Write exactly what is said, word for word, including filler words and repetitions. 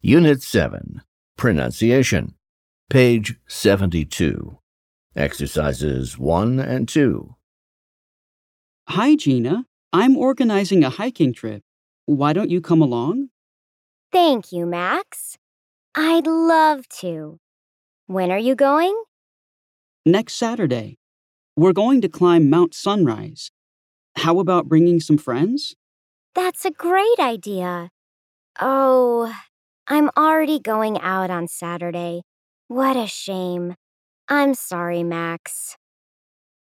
Unit seven, Pronunciation, page seventy-two. Exercises one and two. Hi, Gina. I'm organizing a hiking trip. Why don't you come along? Thank you, Max. I'd love to. When are you going? Next Saturday. We're going to climb Mount Sunrise. How about bringing some friends? That's a great idea. Oh, I'm already going out on Saturday. What a shame. I'm sorry, Max.